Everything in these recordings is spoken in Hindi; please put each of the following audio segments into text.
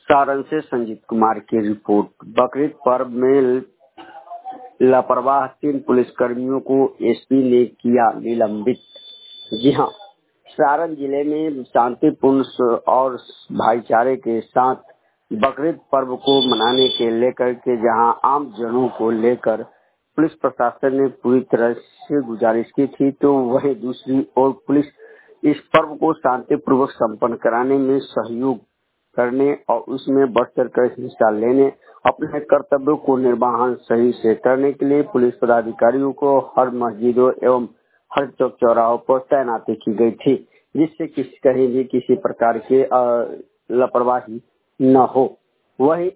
सारण से संजीत कुमार की रिपोर्ट। बकरीद पर्व में लापरवाह 3 पुलिसकर्मियों को एसपी ने किया निलंबित। जी हां, सारण जिले में शांतिपूर्ण और भाईचारे के साथ बकरीद पर्व को मनाने के लेकर के जहां आम जनों को लेकर पुलिस प्रशासन ने पूरी तरह से गुजारिश की थी, तो वहीं दूसरी ओर पुलिस इस पर्व को शांतिपूर्वक संपन्न कराने में सहयोग करने और उसमें बढ़ चढ़कर हिस्सा लेने, अपने कर्तव्यों को निर्वहन सही से करने के लिए पुलिस पदाधिकारियों को हर मस्जिदों एवं हर चौक चौराहों पर तैनाती की गई थी, जिससे कहीं भी किसी प्रकार की लापरवाही न हो। वही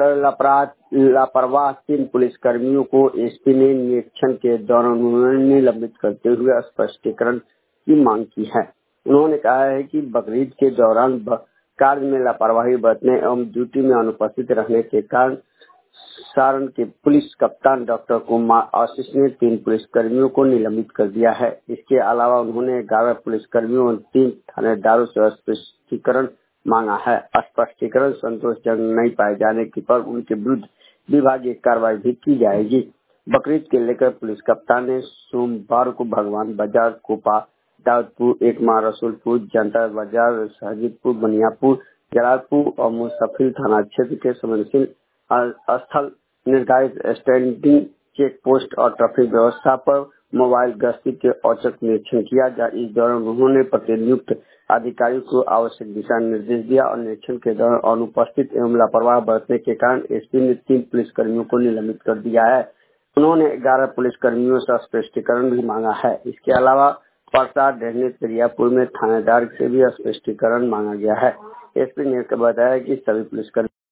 लापरवाह 3 पुलिसकर्मियों को एसपी ने निरीक्षण के दौरान निलंबित करते हुए स्पष्टीकरण की मांग की है। उन्होंने कहा है कि बकरीद के दौरान कार्य में लापरवाही बरतने एवं ड्यूटी में अनुपस्थित रहने के कारण सारण के पुलिस कप्तान डॉक्टर कुमार आशीष ने 3 पुलिसकर्मियों को निलंबित कर दिया है। इसके अलावा उन्होंने 11 पुलिसकर्मियों और 3 थानेदारों से स्पष्टीकरण मांगा है। स्पष्टीकरण संतोषजनक नहीं पाए जाने पर उनके विरुद्ध विभागीय कार्रवाई भी की जाएगी। बकरीद के लेकर पुलिस कप्तान ने सोमवार को भगवान बाजार, कोपा, दाऊदपुर, एकमा, रसूलपुर, जनता बाजार, साजिदपुर, बनियापुर, जलालपुर और मुसफिल थाना क्षेत्र के संवेदनशील स्थल, निर्धारित स्टैंडिंग चेक पोस्ट और ट्रैफिक व्यवस्था पर मोबाइल गश्ती के औचक निरीक्षण किया। इस दौरान उन्होंने प्रतिनियुक्त अधिकारियों को आवश्यक दिशा निर्देश दिया और निरीक्षण के दौरान अनुपस्थित एवं लापरवाह बरतने के कारण एसपी ने 3 पुलिसकर्मियों को निलंबित कर दिया है। उन्होंने 11 पुलिसकर्मियों से स्पष्टीकरण भी मांगा है। इसके अलावा परसा, ढेरनी, त्रियापुर में थानेदार से भी स्पष्टीकरण मांगा गया है। एसपी ने बताया कि सभी पुलिसकर्मी